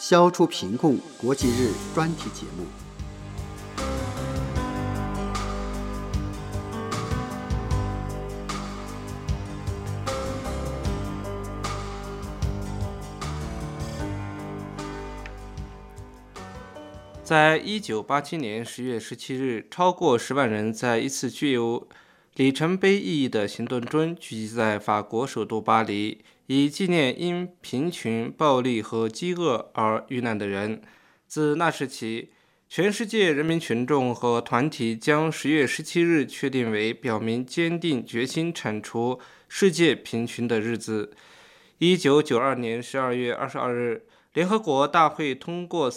消除贫困国际日专题节目。 在1987年10月17日，超过10万人在一次具有里程碑意义的行动中聚集在法国首都巴黎，以纪念因贫穷、暴力和饥饿而遇难的人。自那时起，全世界人民群众和团体将10月17日确定为表明坚定决心铲除世界贫穷的日子。1992年12月22日，联合国大会通过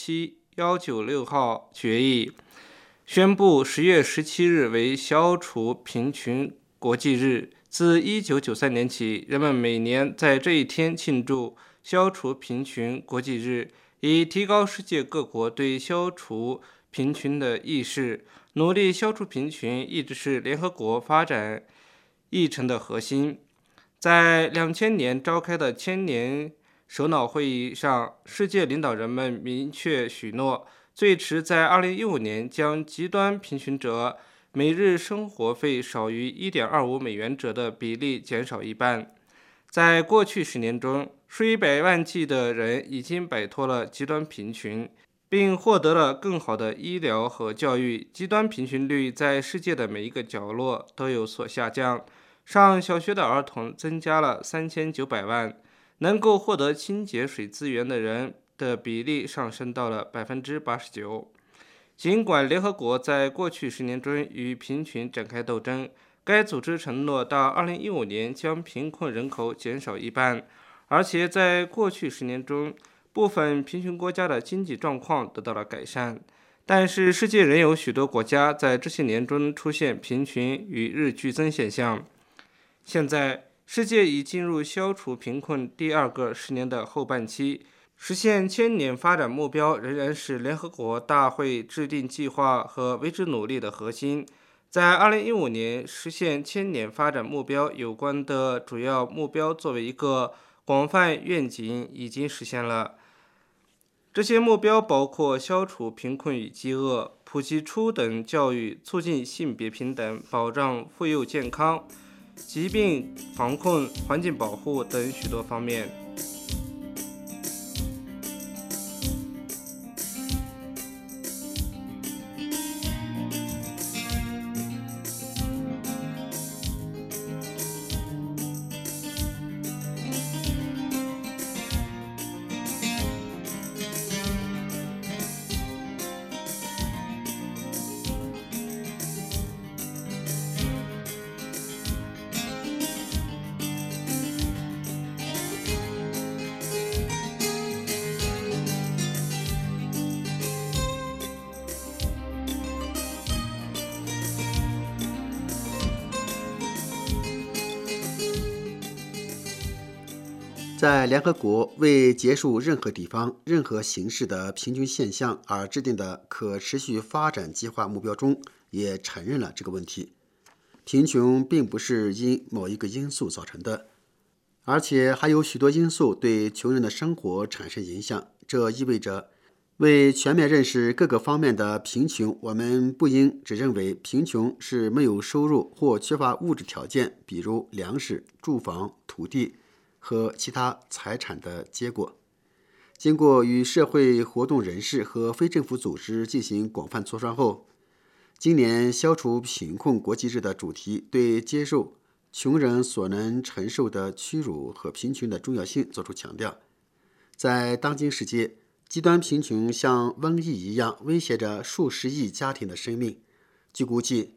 47196号决议，宣布10月17日为消除贫穷国际日。自1993年起，人们每年在这一天庆祝消除贫穷国际日，以提高世界各国对消除贫穷的意识。努力消除贫穷一直是联合国发展议程的核心。在2000年召开的千年首脑会议上，世界领导人们明确许诺，最迟在2015年将极端贫穷者每日生活费少于1.25美元者的比例减少一半。在过去10年中，数以百万计的人已经摆脱了极端贫穷，并获得了更好的医疗和教育。极端贫穷率在世界的每一个角落都有所下降。上小学的儿童增加了3900万，能够获得清洁水资源的人的比例上升到了89%。尽管联合国在过去10年中与贫穷展开斗争，该组织承诺到2015年将贫困人口减少一半，而且在过去10年中，部分贫穷国家的经济状况得到了改善。但是世界仍有许多国家在这些年中出现贫穷与日俱增现象。现在，世界已进入消除贫困第二个10年的后半期，实现千年发展目标仍然是联合国大会制定计划和为之努力的核心。在2015年实现千年发展目标有关的主要目标作为一个广泛愿景已经实现了。这些目标包括消除贫困与饥饿、普及初等教育、促进性别平等、保障妇幼健康、疾病防控、环境保护等许多方面。 在联合国为结束任何地方、任何形式的贫穷现象而制定的可持续发展计划目标中，也承认了这个问题。贫穷并不是因某一个因素造成的，而且还有许多因素对穷人的生活产生影响。这意味着，为全面认识各个方面的贫穷，我们不应只认为贫穷是没有收入或缺乏物质条件，比如粮食、住房、土地和其他财产的结果。经过与社会活动人士和非政府组织进行广泛磋商后，今年消除贫困国际日的主题对接受穷人所能承受的屈辱和贫穷的重要性作出强调。在当今世界，极端贫穷像瘟疫一样威胁着数十亿家庭的生命。据估计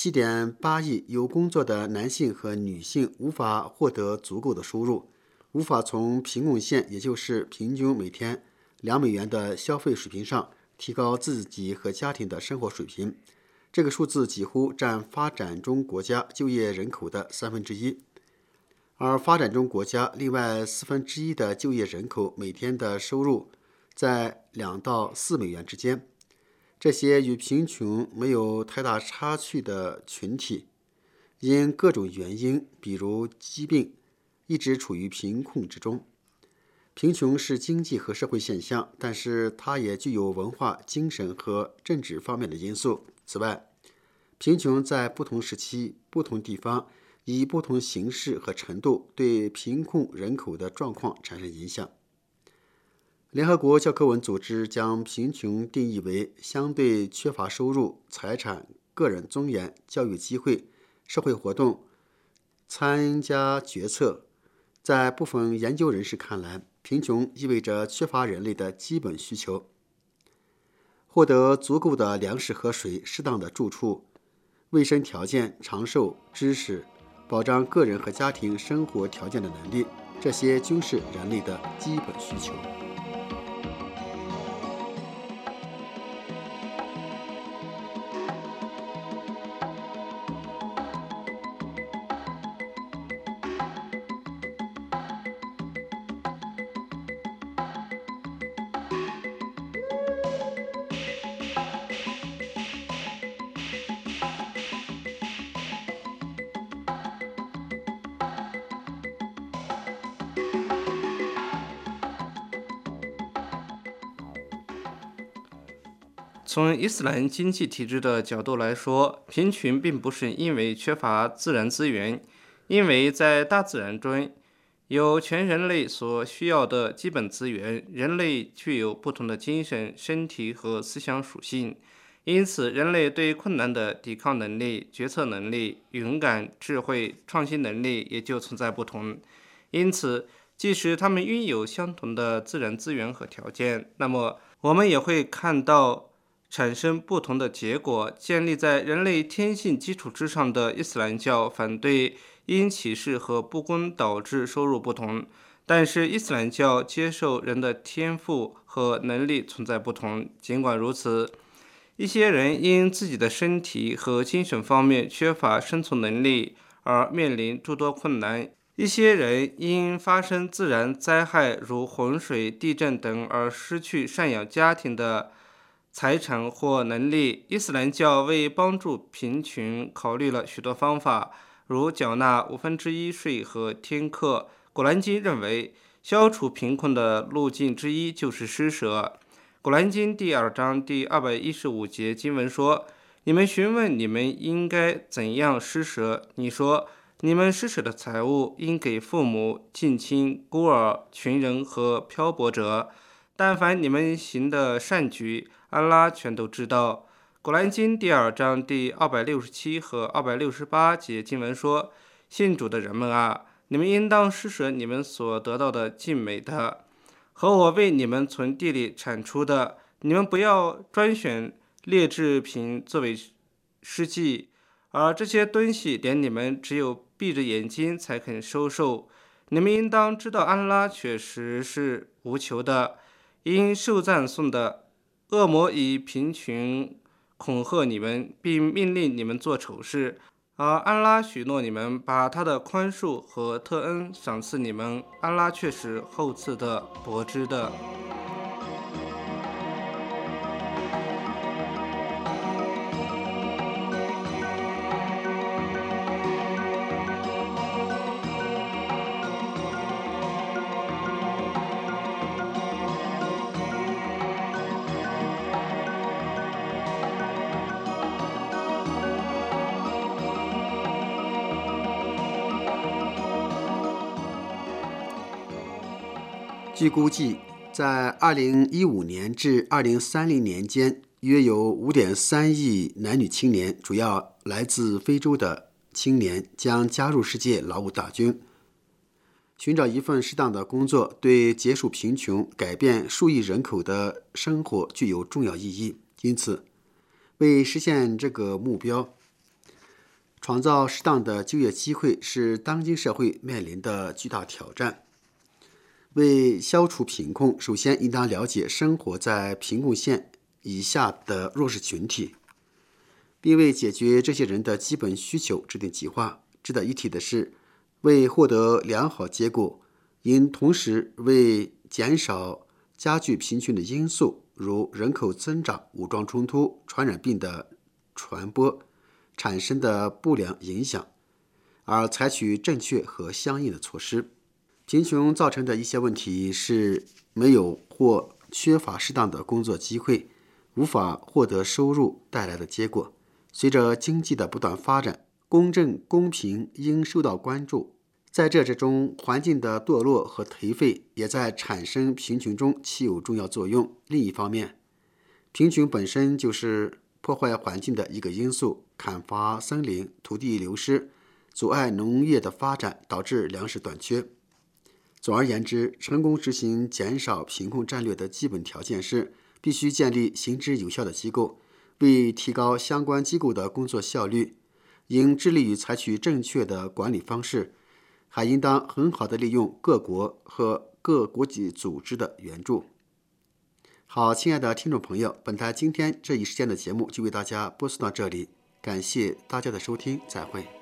，7.8亿有工作的男性和女性无法获得足够的收入，无法从贫困线，也就是平均每天2美元的消费水平上提高自己和家庭的生活水平。这个数字几乎占发展中国家就业人口的1/3，而发展中国家另外1/4的就业人口每天的收入在2到4美元之间。这些与贫穷没有太大差距的群体，因各种原因，比如疾病，一直处于贫困之中。 贫穷是经济和社会现象，但是它也具有文化、精神和政治方面的因素。此外，贫穷在不同时期、不同地方，以不同形式和程度对贫困人口的状况产生影响。联合国教科文组织将贫穷定义为相对缺乏收入、财产、个人尊严、教育机会、社会活动、参加决策。在部分研究人士看来，贫穷意味着缺乏人类的基本需求，获得足够的粮食和水、适当的住处、卫生条件、长寿、知识、保障个人和家庭生活条件的能力，这些均是人类的基本需求。 从伊斯兰经济体制的角度来说，贫穷并不是因为缺乏自然资源，因为在大自然中有全人类所需要的基本资源。人类具有不同的精神、身体和思想属性，因此人类对困难的抵抗能力、决策能力、勇敢、智慧、创新能力也就存在不同。因此，即使他们拥有相同的自然资源和条件，那么我们也会看到产生不同的结果。建立在人类天性基础之上的伊斯兰教反对因歧视和不公导致收入不同，但是伊斯兰教接受人的天赋和能力存在不同。尽管如此，一些人因自己的身体和精神方面缺乏生存能力而面临诸多困难。一些人因发生自然灾害如洪水、地震等而失去赡养家庭的财产或能力。伊斯兰教为帮助贫穷考虑了许多方法，如缴纳1/5税和天课。古兰经认为，消除贫困的路径之一就是施舍。古兰经第2章第215节经文说：“你们询问你们应该怎样施舍，你说，你们施舍的财物应给父母、近亲、孤儿、穷人和漂泊者。但凡你们行的善举，安拉全都知道。”古兰经第2章第267和268节经文说：“信主的人们啊，你们应当施舍你们所得到的尽美的，和我为你们从地里产出的。你们不要专选劣质品作为施祭，而这些东西连你们只有闭着眼睛才肯收受。你们应当知道，安拉确实是无求的，因受赞颂的。恶魔以贫穷恐吓你们，并命令你们做丑事，而安拉许诺你们把他的宽恕和特恩赏赐你们。安拉却是厚赐的、博知的。 据估计，在2015年至2030年间，约有5.3亿男女青年，主要来自非洲的青年，将加入世界劳务大军。寻找一份适当的工作，对结束贫穷、改变数亿人口的生活具有重要意义。因此，为实现这个目标，创造适当的就业机会是当今社会面临的巨大挑战。为消除贫困，首先应当了解生活在贫困线以下的弱势群体，并为解决这些人的基本需求制定计划。值得一提的是，为获得良好结果，应同时为减少加剧贫穷的因素，如人口增长、武装冲突、传染病的传播产生的不良影响，而采取正确和相应的措施。 贫穷造成的一些问题是没有或缺乏适当的工作机会，无法获得收入带来的结果。随着经济的不断发展，公正公平应受到关注。在这之中，环境的堕落和颓废也在产生贫穷中起有重要作用。另一方面，贫穷本身就是破坏环境的一个因素，砍伐森林、土地流失，阻碍农业的发展，导致粮食短缺。总而言之，成功执行减少贫困战略的基本条件是必须建立行之有效的机构，为提高相关机构的工作效率，应致力于采取正确的管理方式，还应当很好地利用各国和各国际组织的援助。好，亲爱的听众朋友，本台今天这一时间的节目就为大家播送到这里，感谢大家的收听，再会。